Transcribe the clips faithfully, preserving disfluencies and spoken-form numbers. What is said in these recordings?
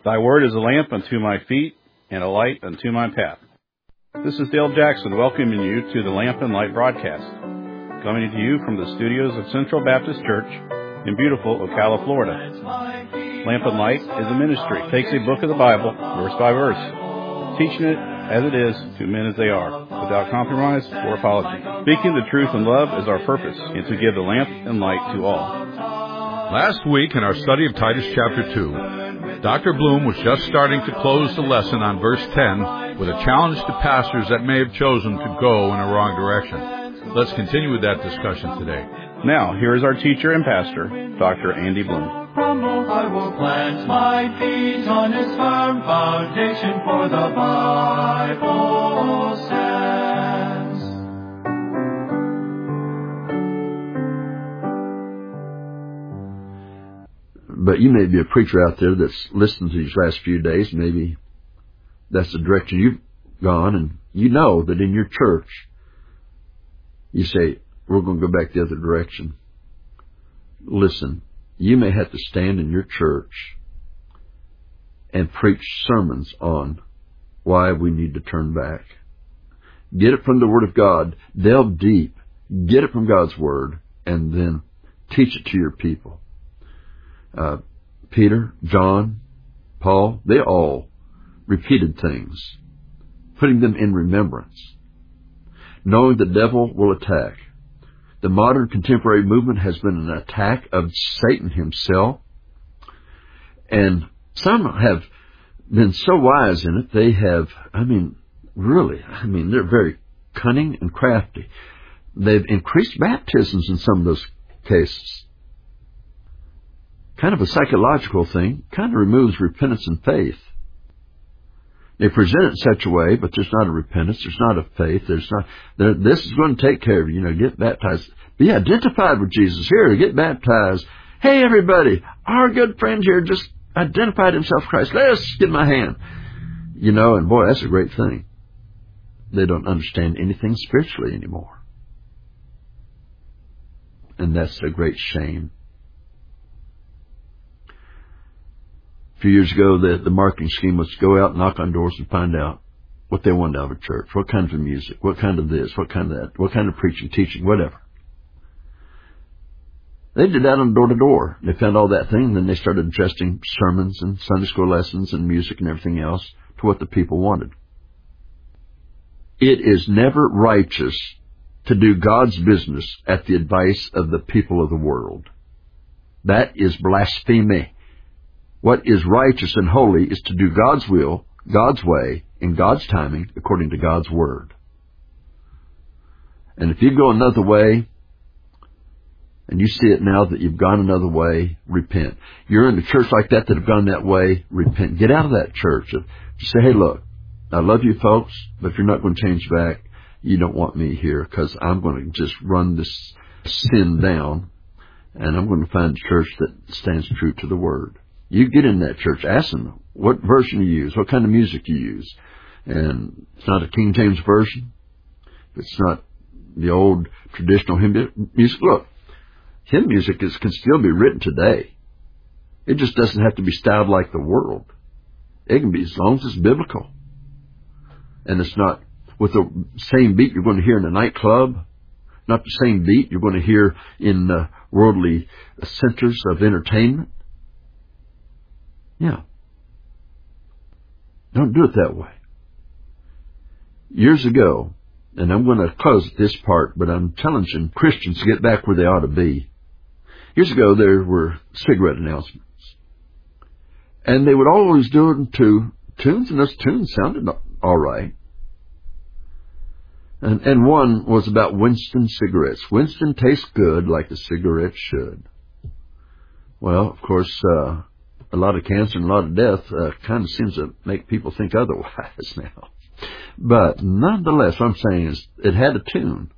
Thy word is a lamp unto my feet and a light unto my path. This is Dale Jackson welcoming you to the Lamp and Light broadcast, coming to you from the studios of Central Baptist Church in beautiful Ocala, Florida. Lamp and Light is a ministry. It takes a book of the Bible, verse by verse, teaching it as it is to men as they are, without compromise or apology. Speaking the truth in love is our purpose, and to give the lamp and light to all. Last week in our study of Titus chapter two, Doctor Bloom was just starting to close the lesson on verse ten with a challenge to pastors that may have chosen to go in a wrong direction. Let's continue with that discussion today. Now, here is our teacher and pastor, Doctor Andy Bloom. I will plant my feet on its firm foundation, for the Bible says. But you may be a preacher out there that's listened to these last few days. Maybe that's the direction you've gone, and you know that in your church, you say, we're going to go back the other direction. Listen, you may have to stand in your church and preach sermons on why we need to turn back. Get it from the Word of God. Delve deep. Get it from God's Word, and then teach it to your people. Uh, Peter, John, Paul, they all repeated things, putting them in remembrance, knowing the devil will attack. The modern contemporary movement has been an attack of Satan himself, and some have been so wise in it, they have, I mean, really, I mean, they're very cunning and crafty. They've increased baptisms in some of those cases. Kind of a psychological thing, kind of removes repentance and faith. They present it in such a way, but there's not a repentance, there's not a faith, there's not, there, this is going to take care of you, you know, get baptized. Be identified with Jesus. Here, get baptized. Hey, everybody, our good friend here just identified himself with Christ. Let's give him a hand. You know, and boy, that's a great thing. They don't understand anything spiritually anymore. And that's a great shame. A few years ago, the, the marketing scheme was to go out, knock on doors, and find out what they wanted out of a church. What kind of music, what kind of this, what kind of that, what kind of preaching, teaching, whatever. They did that on door to door. They found all that thing, and then they started adjusting sermons and Sunday school lessons and music and everything else to what the people wanted. It is never righteous to do God's business at the advice of the people of the world. That is blasphemy. What is righteous and holy is to do God's will, God's way, in God's timing, according to God's Word. And if you go another way, and you see it now that you've gone another way, repent. You're in a church like that that have gone that way, repent. Get out of that church. Just say, hey, look, I love you folks, but if you're not going to change back, you don't want me here, because I'm going to just run this sin down, and I'm going to find a church that stands true to the Word. You get in that church, ask them what version you use, what kind of music you use. And it's not a King James version. It's not the old traditional hymn music. Look, hymn music is, can still be written today. It just doesn't have to be styled like the world. It can be as long as it's biblical. And it's not with the same beat you're going to hear in a nightclub, not the same beat you're going to hear in uh, worldly centers of entertainment. Yeah. Don't do it that way. Years ago, and I'm going to close at this part, but I'm challenging Christians to get back where they ought to be. Years ago, there were cigarette announcements. And they would always do it to tunes, and those tunes sounded all right. And, and one was about Winston cigarettes. Winston tastes good like a cigarette should. Well, of course, uh, a lot of cancer and a lot of death uh, kind of seems to make people think otherwise now. But nonetheless, what I'm saying is it had a tune.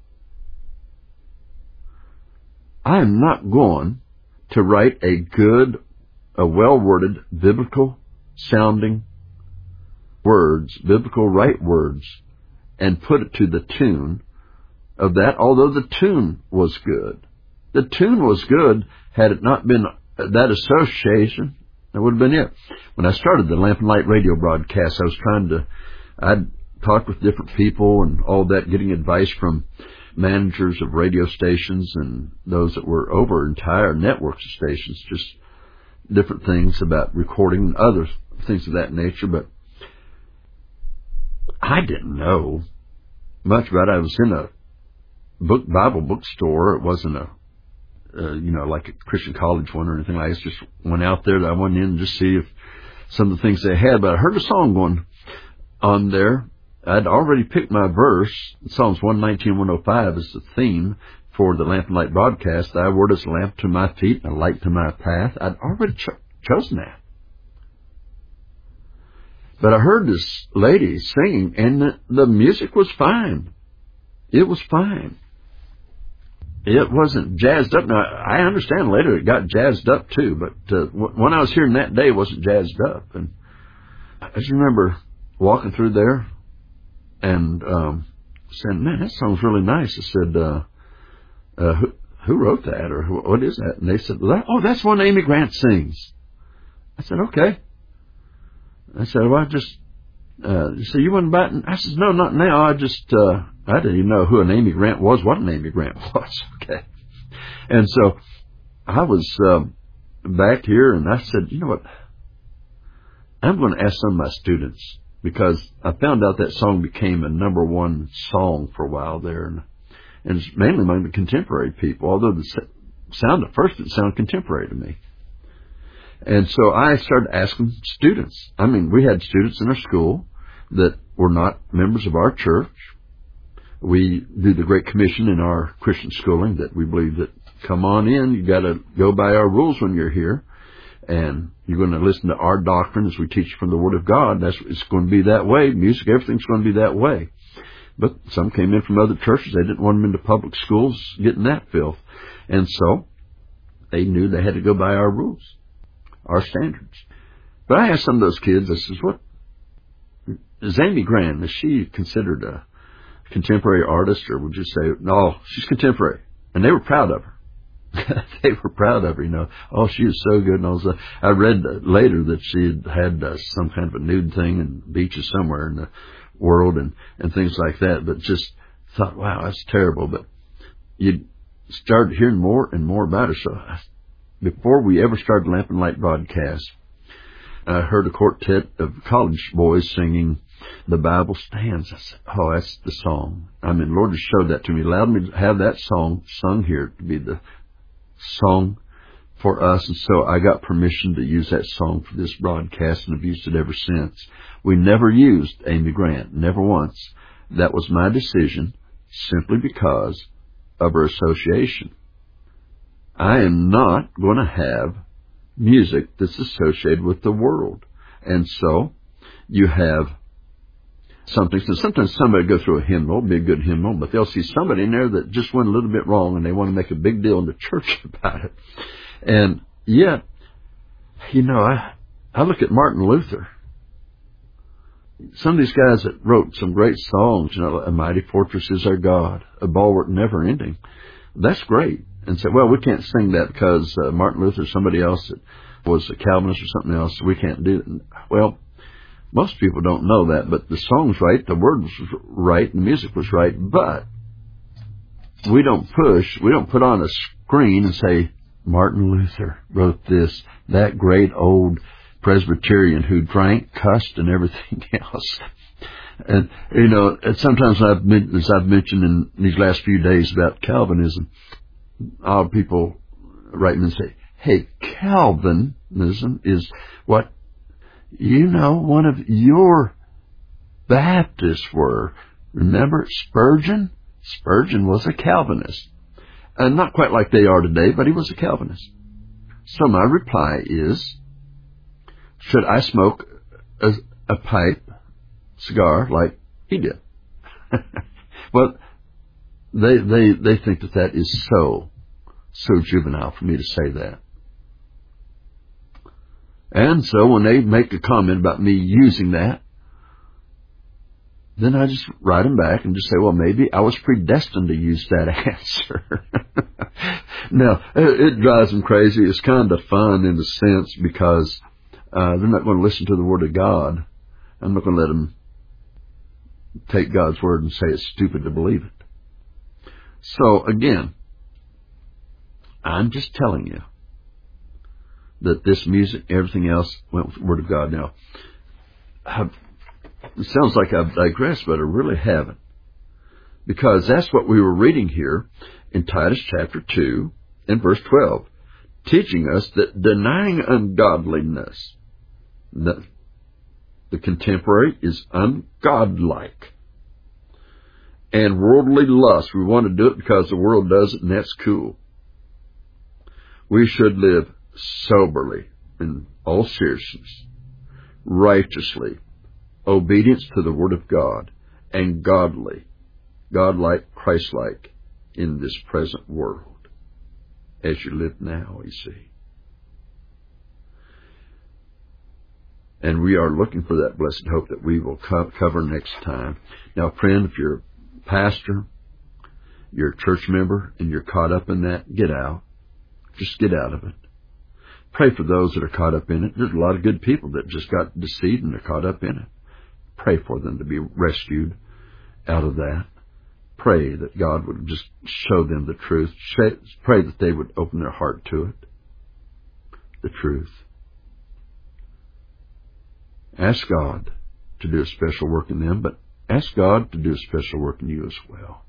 I am not going to write a good, a well-worded, biblical-sounding words, biblical right words, and put it to the tune of that, although the tune was good. The tune was good had it not been that association That would have been it. When I started the Lamp and Light radio broadcast, I was trying to, I'd talked with different people and all that, getting advice from managers of radio stations and those that were over entire networks of stations, just different things about recording and other things of that nature. But I didn't know much about it. I was in a book Bible bookstore. It wasn't a, uh, you know, like a Christian college one or anything like that. I just went out there. I went in to just see if some of the things they had. But I heard a song going on there. I'd already picked my verse. Psalms one nineteen, one oh five is the theme for the Lamp and Light broadcast. Thy word is a lamp to my feet and a light to my path. I'd already cho- chosen that. But I heard this lady singing, and the, the music was fine. It was fine. It wasn't jazzed up. Now, I understand later it got jazzed up too, but uh, when I was hearing that day, it wasn't jazzed up. And I just remember walking through there and um, saying, man, that song's really nice. I said, uh, uh, who, who wrote that, or what is that? And they said, oh, that's one Amy Grant sings. I said, okay. I said, well, I just, uh, so you wasn't biting? I said, no, not now. I just, uh, I didn't even know who an Amy Grant was, what an Amy Grant was. Okay. And so I was, um, back here and I said, you know what? I'm going to ask some of my students, because I found out that song became a number one song for a while there. And, and it's mainly among the contemporary people, although the sound at first it sounded contemporary to me. And so I started asking students. I mean, we had students in our school that were not members of our church. We do the Great Commission in our Christian schooling, that we believe that, come on in, you got to go by our rules when you're here, and you're going to listen to our doctrine as we teach from the Word of God. That's, it's going to be that way. Music, everything's going to be that way. But some came in from other churches. They didn't want them into public schools getting that filth. And so they knew they had to go by our rules, our standards. But I asked some of those kids, I says, what is Amy Grant? Is she considered a contemporary artist, or would you say, no, she's contemporary? And they were proud of her. They were proud of her, you know. Oh, she was so good. And I, was, uh, I read uh, later that she had had uh, some kind of a nude thing in beaches somewhere in the world and, and things like that. But just thought, wow, that's terrible. But you started hearing more and more about her. So I, before we ever started Lamp and Light broadcast, I heard a quartet of college boys singing The Bible Stands. I said, oh, that's the song. I mean, Lord just showed that to me, allowed me to have that song sung here to be the song for us. And so I got permission to use that song for this broadcast, and have used it ever since. We never used Amy Grant, never once. That was my decision, simply because of her association. I am not going to have music that's associated with the world. And so you have something. So sometimes somebody will go through a hymnal, be a good hymnal, but they'll see somebody in there that just went a little bit wrong, and they want to make a big deal in the church about it. And yet, you know, I, I look at Martin Luther. Some of these guys that wrote some great songs, you know, A Mighty Fortress Is Our God, A Bulwark Never Ending. That's great. And say, well, we can't sing that because uh, Martin Luther or somebody else that was a Calvinist or something else, so we can't do it. Well, most people don't know that, but the song's right, the word was right, and the music was right, but we don't push, we don't put on a screen and say, Martin Luther wrote this, that great old Presbyterian who drank, cussed, and everything else. And, you know, and sometimes I've, as I've mentioned in these last few days about Calvinism, our people write me and say, hey, Calvinism is what, you know, one of your Baptists were. Remember Spurgeon? Spurgeon was a Calvinist. And not quite like they are today, but he was a Calvinist. So my reply is, should I smoke a, a pipe, cigar, like he did? Well, they, they, they think that that is so, so juvenile for me to say that. And so when they make a comment about me using that, then I just write them back and just say, well, maybe I was predestined to use that answer. Now, it, it drives them crazy. It's kind of fun in a sense, because uh, they're not going to listen to the Word of God. I'm not going to let them take God's Word and say it's stupid to believe it. So, again, I'm just telling you that this music, everything else, went with the Word of God. Now, I've, it sounds like I've digressed, but I really haven't. Because that's what we were reading here in Titus chapter two and verse twelve, teaching us that denying ungodliness, the, the contemporary is ungodlike, and worldly lust. We want to do it because the world does it, and that's cool. We should live soberly, in all seriousness, righteously, obedience to the Word of God, and godly, God-like, Christ-like in this present world, as you live now, you see. And we are looking for that blessed hope that we will co- cover next time. Now, friend, if you're a pastor, you're a church member, and you're caught up in that, get out. Just get out of it. Pray for those that are caught up in it. There's a lot of good people that just got deceived and are caught up in it. Pray for them to be rescued out of that. Pray that God would just show them the truth. Pray that they would open their heart to it, the truth. Ask God to do a special work in them, but ask God to do a special work in you as well.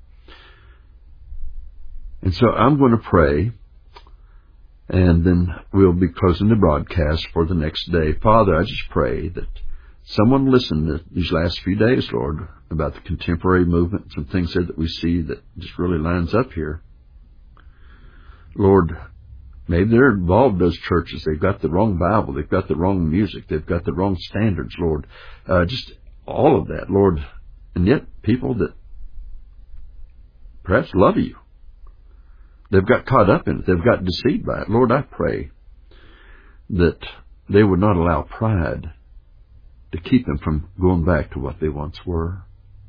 And so I'm going to pray, and then we'll be closing the broadcast for the next day. Father, I just pray that someone listened these last few days, Lord, about the contemporary movement, some things there that we see that just really lines up here. Lord, maybe they're involved in those churches. They've got the wrong Bible. They've got the wrong music. They've got the wrong standards, Lord. Uh, just all of that, Lord. And yet people that perhaps love you, they've got caught up in it. They've got deceived by it. Lord, I pray that they would not allow pride to keep them from going back to what they once were.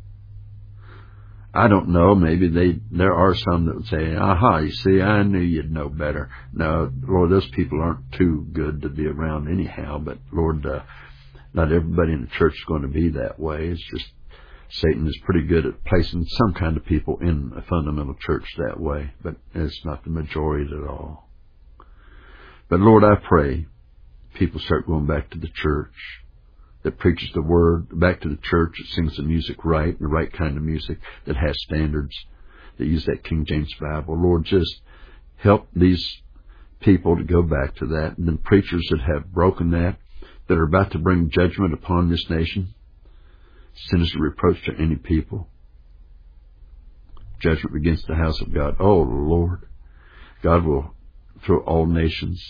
I don't know, maybe they, there are some that would say, aha, you see, I knew you'd know better. No, Lord, those people aren't too good to be around anyhow, but Lord, uh, not everybody in the church is going to be that way. It's just, Satan is pretty good at placing some kind of people in a fundamental church that way, but it's not the majority at all. But Lord, I pray people start going back to the church that preaches the Word, back to the church that sings the music right, the right kind of music, that has standards, that use that King James Bible. Lord, just help these people to go back to that. And then preachers that have broken that, that are about to bring judgment upon this nation, sin is a reproach to any people. Judgment against the house of God. Oh, Lord, God will throw all nations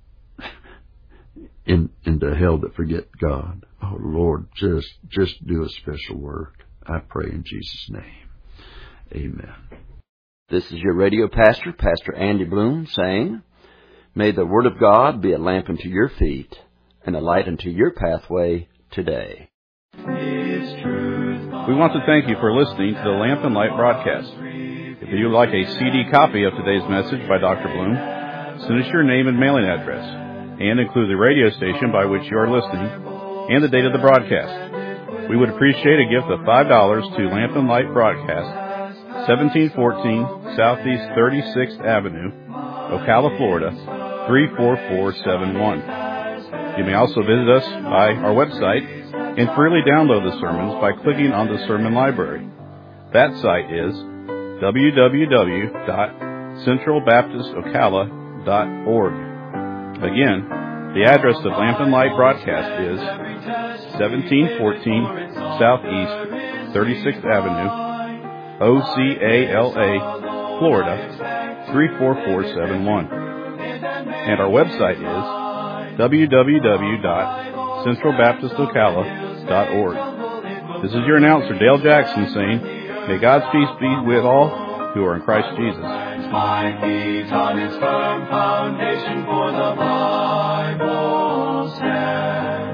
in into hell that forget God. Oh, Lord, just just do a special work. I pray in Jesus' name. Amen. This is your radio pastor, Pastor Andy Bloom, saying, may the Word of God be a lamp unto your feet and a light unto your pathway today. We want to thank you for listening to the Lamp and Light broadcast. If you would like a C D copy of today's message by Doctor Bloom, send us your name and mailing address, and include the radio station by which you are listening and the date of the broadcast. We would appreciate a gift of five dollars to Lamp and Light Broadcast, seventeen fourteen Southeast thirty-sixth Avenue, Ocala, Florida, three four four seven one. You may also visit us by our website and freely download the sermons by clicking on the Sermon Library. That site is w w w dot central baptist ocala dot org. Again, the address of Lamp and Light Broadcast is seventeen fourteen Southeast thirty-sixth Avenue, O C A L A, Florida, three four four seven one. And our website is w w w dot central baptist ocala dot org. This is your announcer, Dale Jackson, saying, may God's peace be with all who are in Christ Jesus. My feet on its firm foundation, for the Bible stands.